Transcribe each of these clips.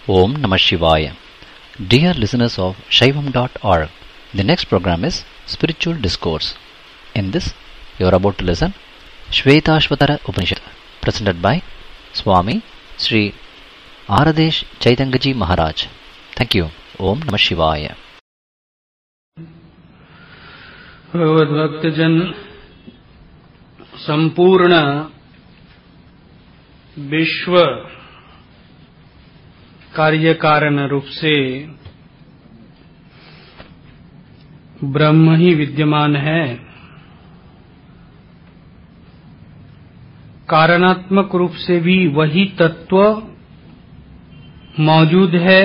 Om Namah Shivaya. Dear listeners of Shaivam.org, the next program is Spiritual Discourse. In this, you are about to listen Shvetashvatara Upanishad, presented by Swami Sri Aradesh Chaitangaji Maharaj. Thank you. Om Namah Shivaya. भगवद्भक्तजन संपूर्ण विश्व कार्य कारण रूप से ब्रह्म ही विद्यमान है। कारणात्मक रूप से भी वही तत्व मौजूद है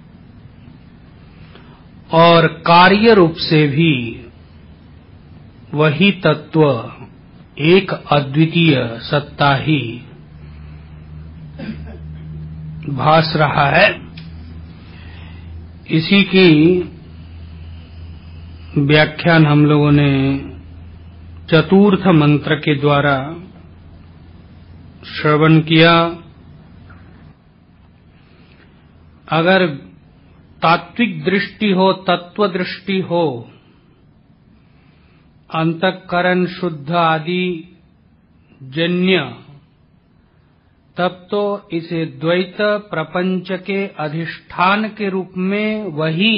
और कार्य रूप से भी वही तत्व एक अद्वितीय सत्ता ही भास रहा है। इसी की व्याख्यान हम लोगों ने चतुर्थ मंत्र के द्वारा श्रवण किया। अगर तात्विक दृष्टि हो, तत्व दृष्टि हो, अंतःकरण शुद्ध आदि जन्य, तब तो इसे द्वैत प्रपंच के अधिष्ठान के रूप में वही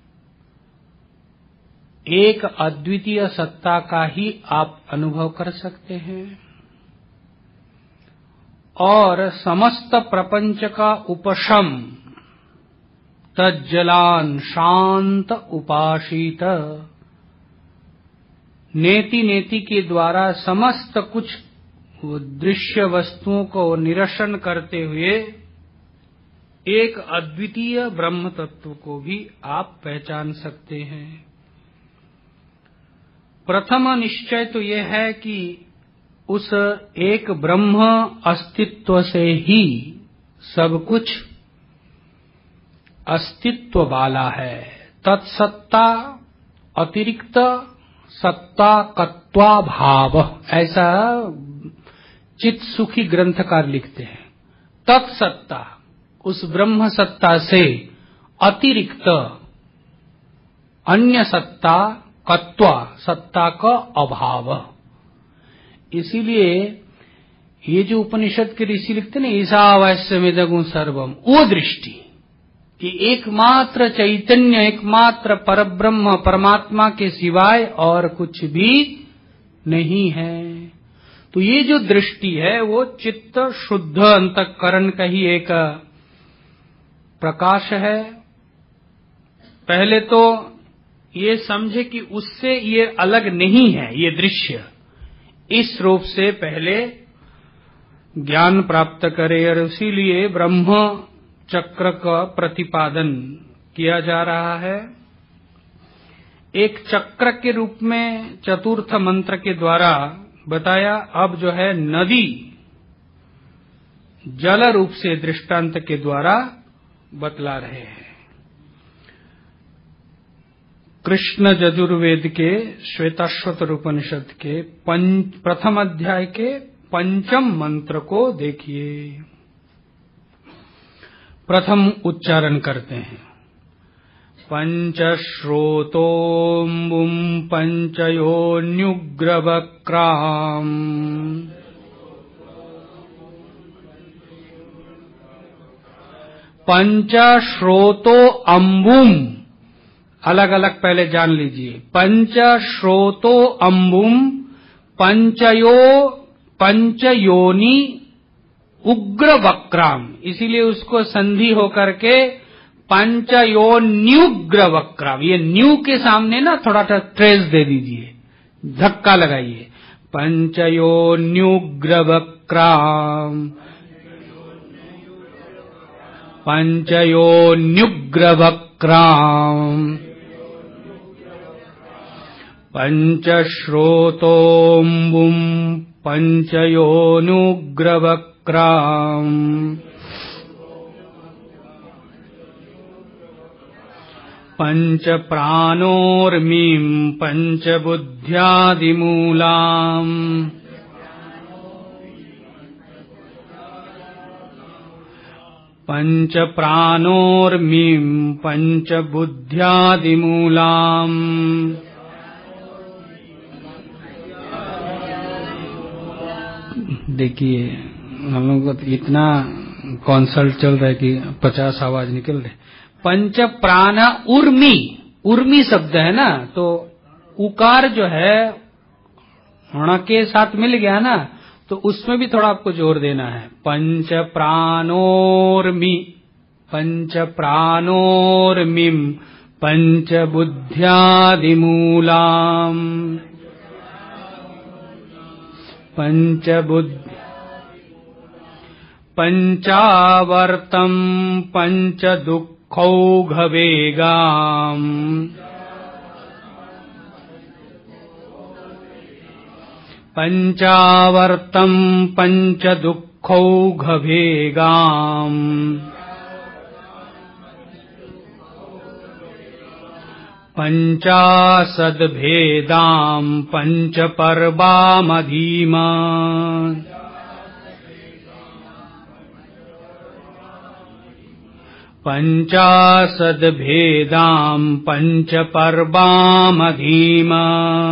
एक अद्वितीय सत्ता का ही आप अनुभव कर सकते हैं और समस्त प्रपंच का उपशम तज्जलान शांत उपासीत, नेति नेति के द्वारा समस्त कुछ दृश्य वस्तुओं को निरसन करते हुए एक अद्वितीय ब्रह्म तत्व को भी आप पहचान सकते हैं। प्रथम निश्चय तो यह है कि उस एक ब्रह्म अस्तित्व से ही सब कुछ अस्तित्व वाला है। तत्सत्ता अतिरिक्त सत्ता कत्वा भाव, ऐसा चित्त सुखी ग्रंथकार लिखते हैं। तत्सत्ता, उस ब्रह्म सत्ता से अतिरिक्त अन्य सत्ता कत्वा, सत्ता का अभाव। इसीलिए ये जो उपनिषद के ऋषि लिखते हैं ना, ईशावास्यमिदगुं सर्वम, वो दृष्टि कि एकमात्र चैतन्य, एकमात्र परब्रह्म परमात्मा के सिवाय और कुछ भी नहीं है। तो ये जो दृष्टि है वो चित्त शुद्ध अंतःकरण का ही एक प्रकाश है। पहले तो ये समझे कि उससे ये अलग नहीं है ये दृश्य, इस रूप से पहले ज्ञान प्राप्त करे। और इसीलिए ब्रह्म चक्र का प्रतिपादन किया जा रहा है। एक चक्र के रूप में चतुर्थ मंत्र के द्वारा बताया। अब जो है नदी जल रूप से दृष्टांत के द्वारा बतला रहे हैं। कृष्ण यजुर्वेद के श्वेताश्वतर उपनिषद के प्रथम अध्याय के पंचम मंत्र को देखिए। प्रथम उच्चारण करते हैं। पंचश्रोतोऽम्बुं पंचयोन्युग्रवक्राम् पंचश्रोतो अम्बुम, अलग अलग पहले जान लीजिए। पंचश्रोतो अम्बुम पंचयोनि उग्र वक्राम, इसीलिए उसको संधि होकर के पंचयोन्युग्र वक्राम, ये न्यू के सामने ना थोड़ा सा ट्रेस दे दीजिए, धक्का लगाइए। पंचयोन्युग्र वक्राम, पंचयोन्युग्र वक्राम, पंचश्रोतोऽम्बुं पंचयोनुग्र वक्राम, पंच प्राणोर्मीं पंचबुद्ध्यादिमूलाम्, पंच प्राणोर्मीं पंच बुद्ध्यादिमूलाम् देखिए हम लोग को इतना कंसल्ट चल रहा है कि 50 आवाज निकल रहे। पंच प्राण उर्मी, उर्मी शब्द है ना, तो उकार जो है ण के साथ मिल गया ना, तो उसमें भी थोड़ा आपको जोर देना है। पंच प्राणोर्मी पंच प्राणोर्मीं पंच बुद्ध्यादिमूलाम् पंचावर्तम् पंच दुःखौघवेगाम् पंचावर्तम् पंच दुःखौघवेगाम् पंचाशद्भेदाम् पंच पर्वामधीमा पंचाशद्भेदाम् पंच पर्वामधीमा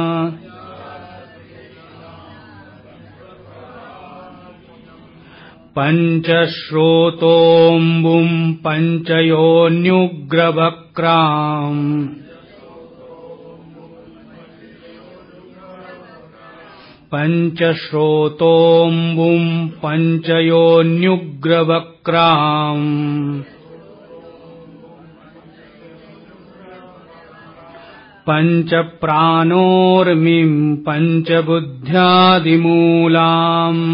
पंचश्रोतोऽम्बुम् पंचयोन्युग्रवक्राम् पंचश्रोतोऽम्बुम् पंचयोन्युग्रवक्राम् पंच प्राणोर्मीं पंच बुद्ध्यादिमूलाम्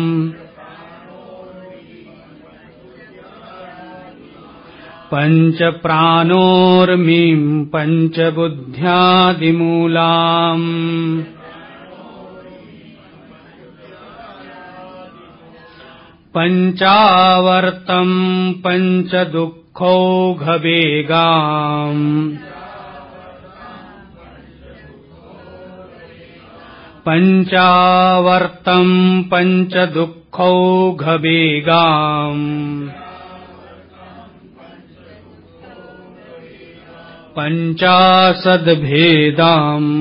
पंच प्राणोर्मीं पंच बुद्ध्यादिमूलाम् पंचावर्तम् पंच दुःखौघवेगाम् पंचावर्तम् पंच दुःखौघवेगाम् पंचाशद्भेदाम्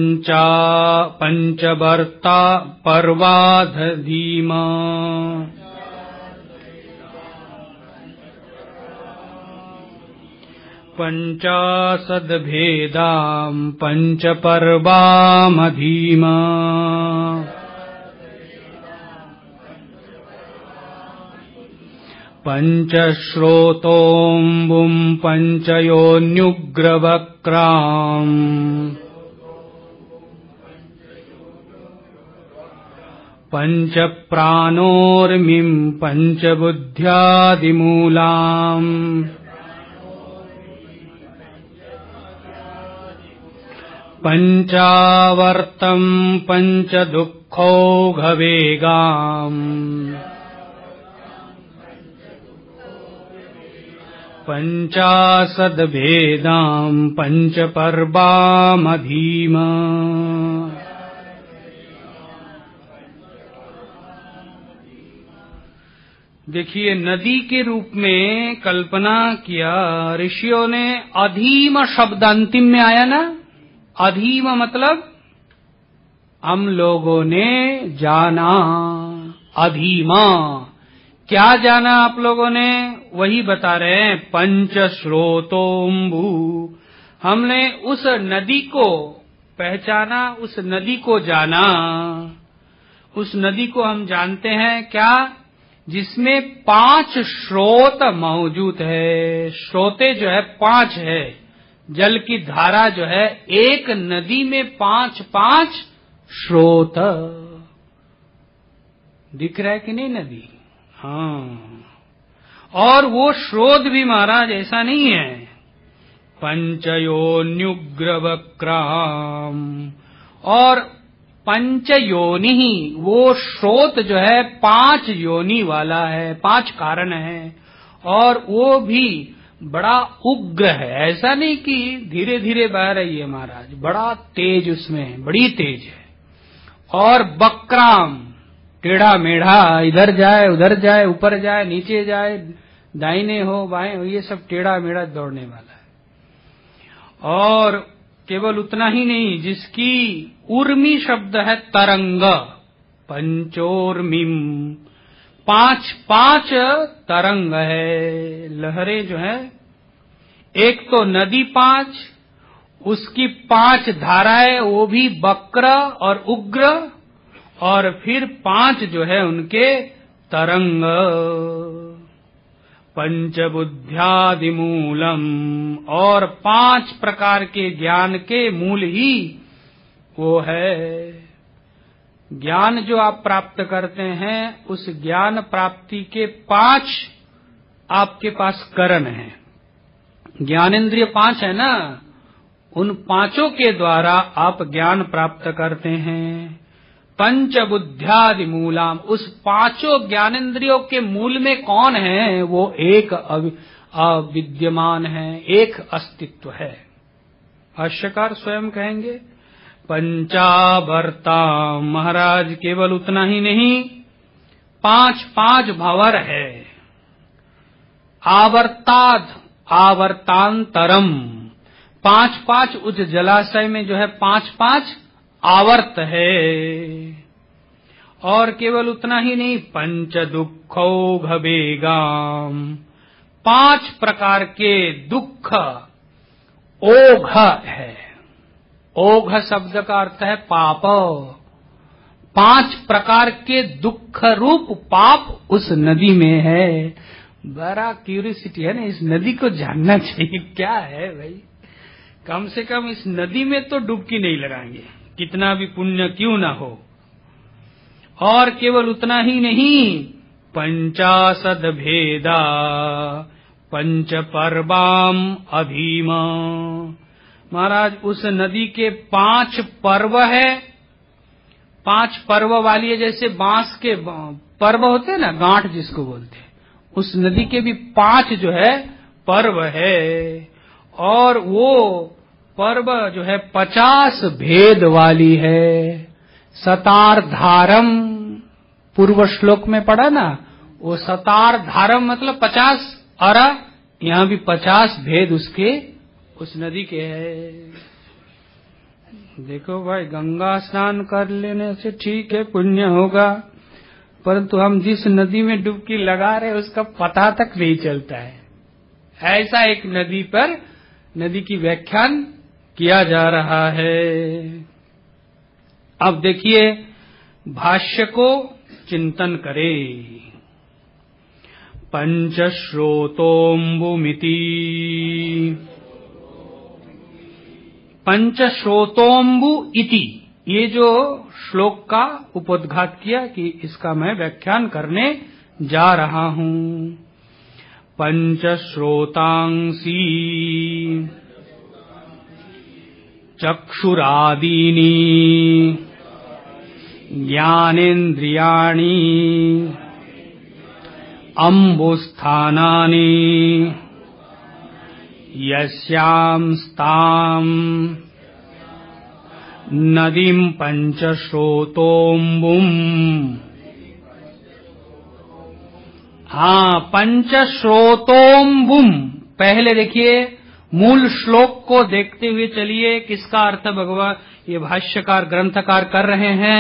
पंचवर्ता पर्वाधीमा पंचाशद्भेदाम् पंच पर्वामधीमा पंचश्रोतोऽम्बुम् पंचयोन्युग्रवक्राम् पंच प्राणोर्मीं पंच बुद्ध्यादिमूलाम् पंचावर्तम् पंच दुःखौघवेगाम् पंचाशद्भेदाम् पंच पर्वामधीमा देखिए, नदी के रूप में कल्पना किया ऋषियों ने। अधीम शब्द अंतिम में आया ना, अधीम मतलब हम लोगों ने जाना। अधीमा क्या जाना आप लोगों ने, वही बता रहे हैं। पंच स्रोतोम्बु, हमने उस नदी को पहचाना, उस नदी को जाना। उस नदी को हम जानते हैं क्या, जिसमें 5 स्रोत मौजूद है। स्रोते जो है 5 है, जल की धारा जो है, एक नदी में 5 स्रोत दिख रहा है कि नहीं नदी। हाँ, और वो स्रोत भी महाराज ऐसा नहीं है। पंचयोन्युग्रवक्राम, और पंचयोनि ही, वो स्रोत जो है 5 योनि वाला है, 5 कारण है, और वो भी बड़ा उग्र है। ऐसा नहीं कि धीरे धीरे बह रही है महाराज, बड़ा तेज उसमें है, बड़ी तेज है। और बक्राम, टेढ़ा मेढ़ा, इधर जाए उधर जाए, ऊपर जाए नीचे जाए, दाहिने हो बाएं हो, ये सब टेढ़ा मेढ़ा दौड़ने वाला है। और केवल उतना ही नहीं, जिसकी उर्मी शब्द है तरंग, पंचोर्मिम, 5 तरंग है, लहरें जो है। एक तो नदी 5, उसकी 5 धाराएं, वो भी वक्र और उग्र, और फिर 5 जो है उनके तरंग। पंचबुद्ध्यादिमूलम, और 5 प्रकार के ज्ञान के मूल ही वो है। ज्ञान जो आप प्राप्त करते हैं, उस ज्ञान प्राप्ति के 5 आपके पास करण हैं। ज्ञानेन्द्रिय 5 है ना, उन 5 के द्वारा आप ज्ञान प्राप्त करते हैं। पंचबुद्ध्यादि मूलाम, उस 5 ज्ञानेन्द्रियों के मूल में कौन है? वो एक अविद्यमान है, एक अस्तित्व है। भाष्यकार स्वयं कहेंगे पंचावर्ता, महाराज केवल उतना ही नहीं, 5 भंवर है। आवर्ताद, आवर्तांतरम, 5 उस जलाशय में जो है 5 आवर्त है। और केवल उतना ही नहीं, पंच दुखौघ वेगाम, 5 प्रकार के दुख ओघ है। ओघ शब्द का अर्थ है पाप। 5 प्रकार के दुख रूप पाप उस नदी में है। बड़ा क्यूरियोसिटी है ना, इस नदी को जानना चाहिए क्या है भाई। कम से कम इस नदी में तो डुबकी नहीं लगाएंगे, कितना भी पुण्य क्यों ना हो। और केवल उतना ही नहीं, 50 भेदा पंच पर्वाम अभीम, महाराज उस नदी के 5 पर्व है। 5 पर्व वाली है, जैसे बांस के पर्व होते हैं ना, गांठ जिसको बोलते हैं, उस नदी के भी 5 जो है पर्व है। और वो पर्व जो है 50 भेद वाली है। सतार धारम, पूर्व श्लोक में पढ़ा ना, वो सतार धारम मतलब 50, और यहाँ भी 50 भेद उसके उस नदी के है। देखो भाई, गंगा स्नान कर लेने से ठीक है, पुण्य होगा, परंतु हम जिस नदी में डुबकी लगा रहे उसका पता तक नहीं चलता है। ऐसा एक नदी पर नदी की व्याख्यान किया जा रहा है। अब देखिए, भाष्य को चिंतन करें। पंचश्रोतोम्बुमिति, पंचश्रोतोम्बु इति, ये जो श्लोक का उपोद्घात किया कि इसका मैं व्याख्यान करने जा रहा हूं। पंचश्रोतांसी चक्षुरादीनि ज्ञानेन्द्रियाणि अम्बुस्थानानि यस्यां स्तां नदीं पंचश्रोतोम्बुम्। हाँ, पंचश्रोतोम्बुम। पहले देखिए, मूल श्लोक को देखते हुए चलिए, किसका अर्थ भगवान ये भाष्यकार ग्रंथकार कर रहे हैं।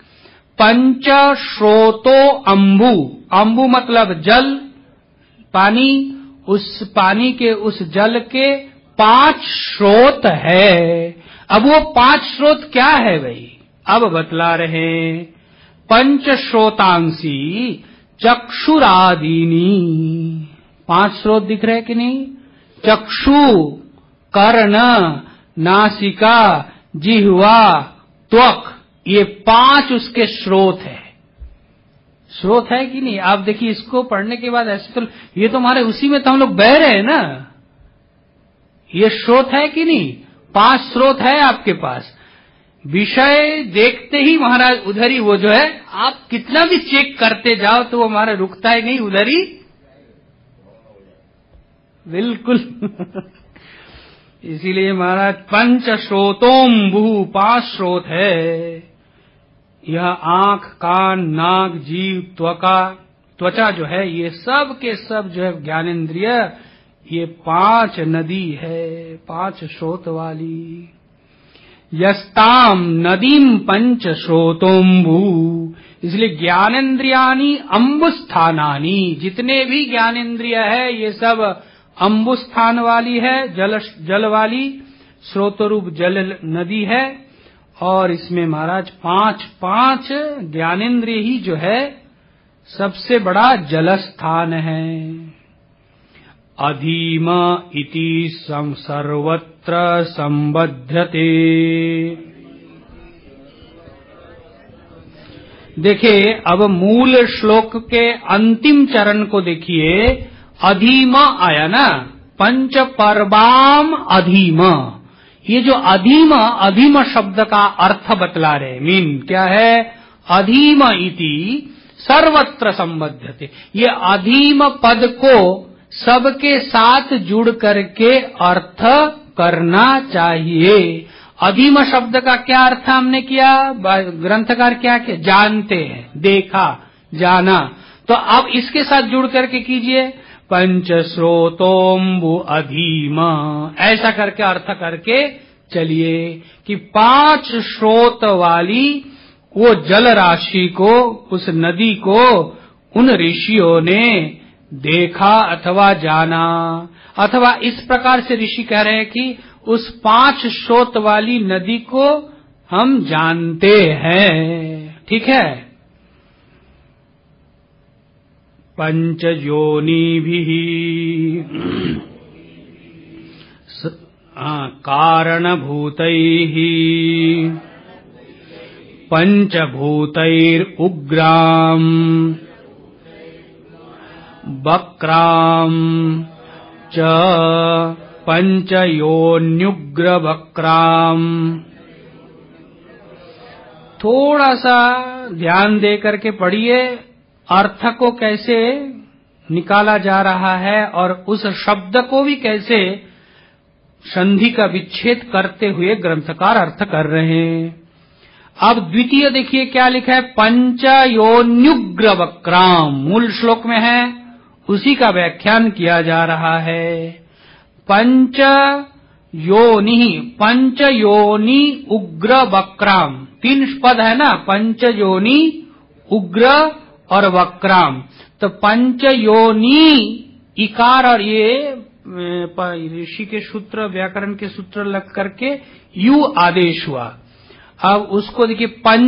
पंचश्रोतो अम्बु, अम्बु मतलब जल, पानी, उस पानी के उस जल के 5 स्रोत है। अब वो 5 स्रोत क्या है भाई, अब बतला रहे। पंचश्रोतांसी चक्षुरादीनी, 5 स्रोत दिख रहे कि नहीं? चक्षु, कर्ण, नासिका, जिह्वा, त्वक, ये 5 उसके स्रोत है। स्रोत है कि नहीं? आप देखिए, इसको पढ़ने के बाद ऐसे तो ये तो हमारे उसी में तो हम लोग बह रहे हैं ना। ये स्रोत है कि नहीं? 5 स्रोत है आपके पास। विषय देखते ही महाराज उधर ही वो जो है, आप कितना भी चेक करते जाओ तो वो हमारा रुकता ही नहीं, उधर ही बिल्कुल। इसीलिए महाराज पंच श्रोतोम्बु, 5 स्रोत है। यह आंख, कान, नाक, जीव, त्वका, त्वचा जो है, ये सब के सब जो है ज्ञानेन्द्रिय, ये 5 नदी है, 5 स्रोत वाली। यस्ताम नदीम पंच स्रोतोम्बु, इसलिए ज्ञानेन्द्रियानी अम्बुस्थानानी, जितने भी ज्ञानेन्द्रिय है ये सब अम्बुस्थान वाली है, जल वाली, स्रोतरूप जल नदी है। और इसमें महाराज 5 ज्ञानेन्द्रिय ही जो है सबसे बड़ा जलस्थान है। अधीम इति सर्वत्र संबध्यते। देखिए अब मूल श्लोक के अंतिम चरण को देखिए, अधीम आया ना, पंच पर्वाम अधीम। ये जो अधीम शब्द का अर्थ बतला रहे, मीन क्या है, अधीम इति सर्वत्र संबध्यते। ये अधीम पद को सबके साथ जुड़ करके अर्थ करना चाहिए। अधीम शब्द का क्या अर्थ हमने किया, ग्रंथकार क्या किया, जानते हैं, देखा, जाना। तो अब इसके साथ जुड़ करके कीजिए, पंच स्रोतोम्बु अधीम, ऐसा करके अर्थ करके चलिए कि 5 स्रोत वाली वो जल राशि को, उस नदी को उन ऋषियों ने देखा अथवा जाना। अथवा इस प्रकार से ऋषि कह रहे हैं कि उस 5 स्रोत वाली नदी को हम जानते हैं। ठीक है, पंच योनिभिः कारणभूतैः पंचभूतैरुग्राम् वक्राम् च पंचयोन्युग्रवक्राम्। थोड़ा सा ध्यान दे करके पढ़िए, अर्थ को कैसे निकाला जा रहा है और उस शब्द को भी कैसे संधि का विच्छेद करते हुए ग्रंथकार अर्थ कर रहे हैं। अब द्वितीय देखिए क्या लिखा है, पंचयोन्युग्र वक्राम, मूल श्लोक में है, उसी का व्याख्यान किया जा रहा है। पंच योनि उग्र वक्राम, 3 पद है ना, पंच योनि उग्र और वक्राम। तो पंच योनि इकार और ये ऋषि के सूत्र, व्याकरण के सूत्र लग करके यू आदेश हुआ। अब उसको देखिए,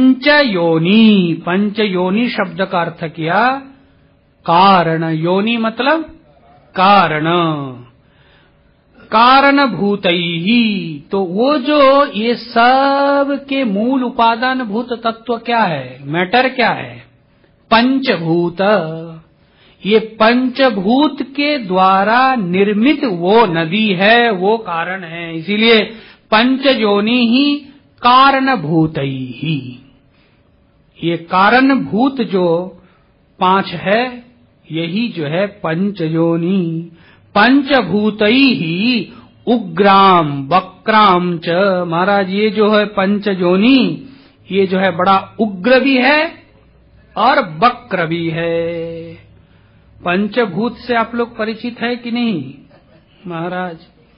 पंचयोनि शब्द का अर्थ किया कारण। योनि मतलब कारण, कारणभूतैहि। तो वो जो ये सब के मूल उपादान भूत तत्व क्या है, मैटर क्या है, पंचभूत। ये पंचभूत के द्वारा निर्मित वो नदी है, वो कारण है। इसीलिए पंचयोनि ही कारणभूतैहि। ये कारणभूत जो 5 है, यही जो है पंचयोनि। पंचभूतैहि उग्राम वक्राम च। महाराज ये जो है पंचयोनि, ये जो है बड़ा उग्र भी है और वक्र भी है। पंचभूत से आप लोग परिचित है कि नहीं महाराज?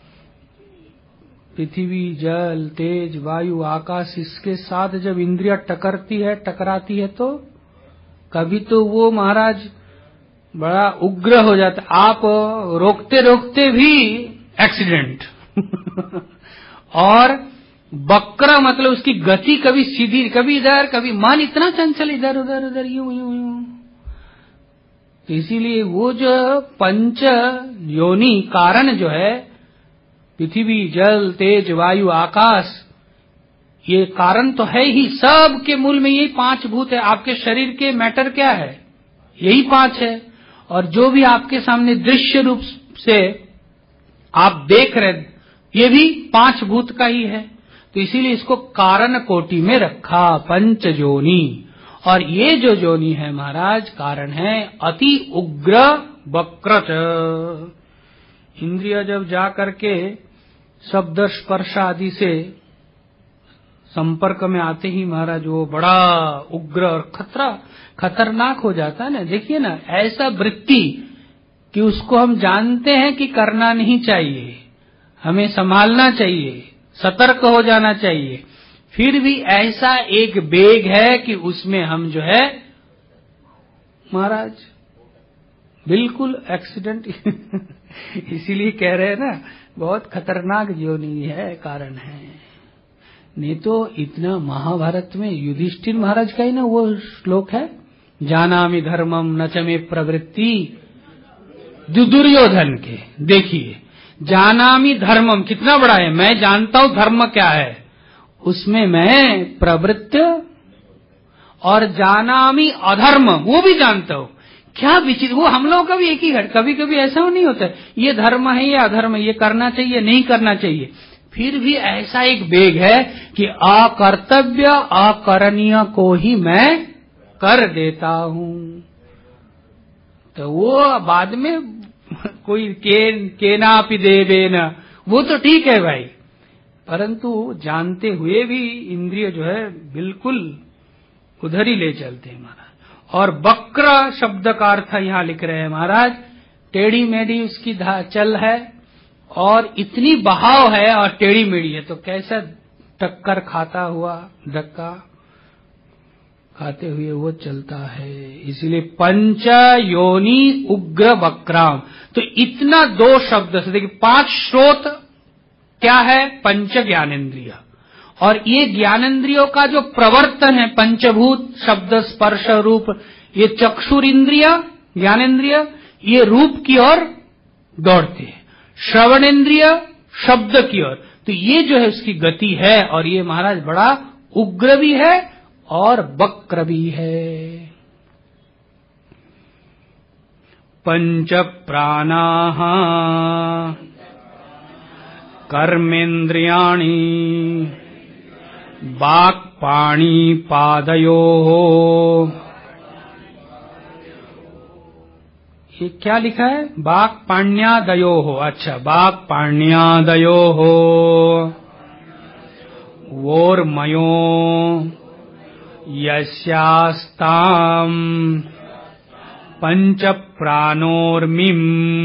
पृथ्वी, जल, तेज, वायु, आकाश, इसके साथ जब इंद्रियां टकराती है तो कभी तो वो महाराज बड़ा उग्र हो जाता है। आप रोकते रोकते भी एक्सीडेंट और वक्र मतलब उसकी गति कभी सीधी, कभी इधर, कभी मन इतना चंचल, इधर उधर यूं यूं यूं। तो इसीलिए वो जो पंच योनि कारण जो है, पृथ्वी, जल, तेज, वायु, आकाश, ये कारण तो है ही। सब के मूल में यही 5 भूत है। आपके शरीर के मैटर क्या है, यही 5 है। और जो भी आपके सामने दृश्य रूप से आप देख रहे, ये भी 5 भूत का ही है। तो इसीलिए इसको कारण कोटि में रखा, पंच योनि। और ये जो योनि है महाराज, कारण है अति उग्र वक्रच। इंद्रिय जब जा करके शब्द स्पर्श आदि से संपर्क में आते ही महाराज वो बड़ा उग्र और खतरनाक हो जाता है ना। देखिए ना, ऐसा वृत्ति कि उसको हम जानते हैं कि करना नहीं चाहिए, हमें संभालना चाहिए, सतर्क हो जाना चाहिए, फिर भी ऐसा एक बेग है कि उसमें हम जो है महाराज बिल्कुल एक्सीडेंट इसीलिए कह रहे हैं ना, बहुत खतरनाक योनि है, कारण है। नहीं तो इतना महाभारत में युधिष्ठिर महाराज का ही ना वो श्लोक है, जानामि धर्मम न च मे प्रवृत्ति, दुर्योधन के। देखिए, जानामि धर्मम कितना बड़ा है, मैं जानता हूं धर्म क्या है, उसमें मैं प्रवृत्त, और जानामि अधर्म वो भी जानता हूं। क्या विचित्र, वो हम लोगों का भी एक ही घट, कभी कभी ऐसा नहीं होता है ये धर्म है ये अधर्म है, ये करना चाहिए नहीं करना चाहिए, फिर भी ऐसा एक वेग है कि अकर्तव्य अकरणीय को ही मैं कर देता हूं। तो वो बाद में कोई केनापि देवेन, वो तो ठीक है भाई, परंतु जानते हुए भी इंद्रिय जो है बिल्कुल उधर ही ले चलते हैं महाराज। और वक्र शब्द का अर्थ यहाँ लिख रहे हैं महाराज, टेढ़ी मेढ़ी उसकी चल है और इतनी बहाव है और टेढ़ी मेढ़ी है, तो कैसा टक्कर खाता हुआ, धक्का खाते हुए वो चलता है। इसीलिए पंच योनि उग्र वक्राम, तो इतना दो शब्द से देखिए, 5 स्रोत क्या है, पंच ज्ञानेन्द्रिय, और ये ज्ञानेन्द्रियों का जो प्रवर्तन है, पंचभूत शब्द स्पर्श रूप, ये चक्षुर इंद्रिय ज्ञानेन्द्रिय ये रूप की ओर दौड़ते हैं, श्रवणेन्द्रिय शब्द की ओर, तो ये जो है उसकी गति है, और ये महाराज बड़ा उग्र भी है और वक्र भी है। पंच प्राणाः कर्मेन्द्रियाणि वाक् पाणि पादयोः, ये क्या लिखा है, वाक् पाण्यादयोः, अच्छा वाक् पाण्यादयोः वोर्मयो यस्यास्ताम् पंच प्राणोर्मिम्।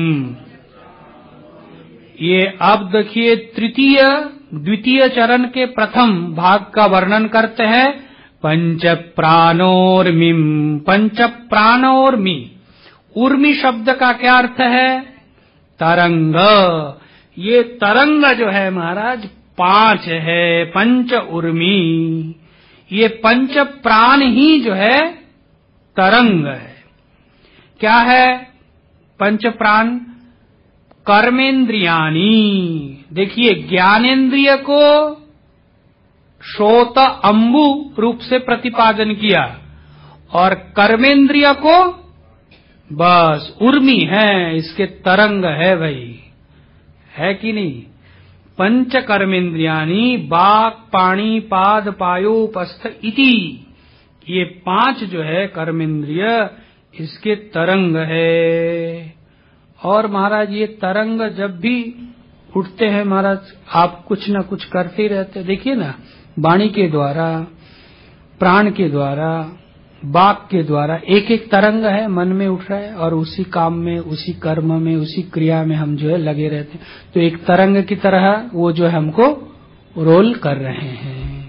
ये अब देखिए द्वितीय चरण के प्रथम भाग का वर्णन करते हैं, पंच प्राणोर्मिम्, पंच प्राणोर्मि। उर्मी शब्द का क्या अर्थ है, तरंग। ये तरंग जो है महाराज 5 है, पंच उर्मी, ये पंच प्राण ही जो है तरंग है। क्या है पंच प्राण, कर्मेन्द्रियाणी। देखिए, ज्ञानेन्द्रिय को श्रोत अंबु रूप से प्रतिपादन किया, और कर्मेन्द्रिय को बस उर्मी है, इसके तरंग है भाई, है कि नहीं। पंच कर्मेन्द्रियाणी वाक् पाणि पाद पायोपस्थ इति, ये 5 जो है कर्मेन्द्रिय इसके तरंग है। और महाराज ये तरंग जब भी उठते हैं महाराज, आप कुछ न कुछ करते रहते, देखिए ना, वाणी के द्वारा, प्राण के द्वारा, वाक के द्वारा एक एक तरंग है, मन में उठ रहा है, और उसी काम में, उसी कर्म में, उसी क्रिया में हम जो है लगे रहते हैं। तो एक तरंग की तरह वो जो है हमको रोल कर रहे हैं।